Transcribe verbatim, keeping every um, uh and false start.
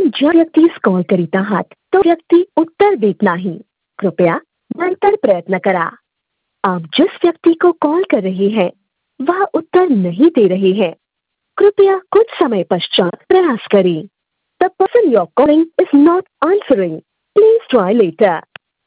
ज्या व्यक्तीस कॉल करीत आहात तो व्यक्ती उत्तर देत नाही, कृपया नंतर प्रयत्न करा। आप जिस व्यक्ति को कॉल कर रहे हैं वह उत्तर नहीं दे रहे हैं, कृपया कुछ समय पश्चात प्रयास करें। The person you're calling is not answering. Please try later.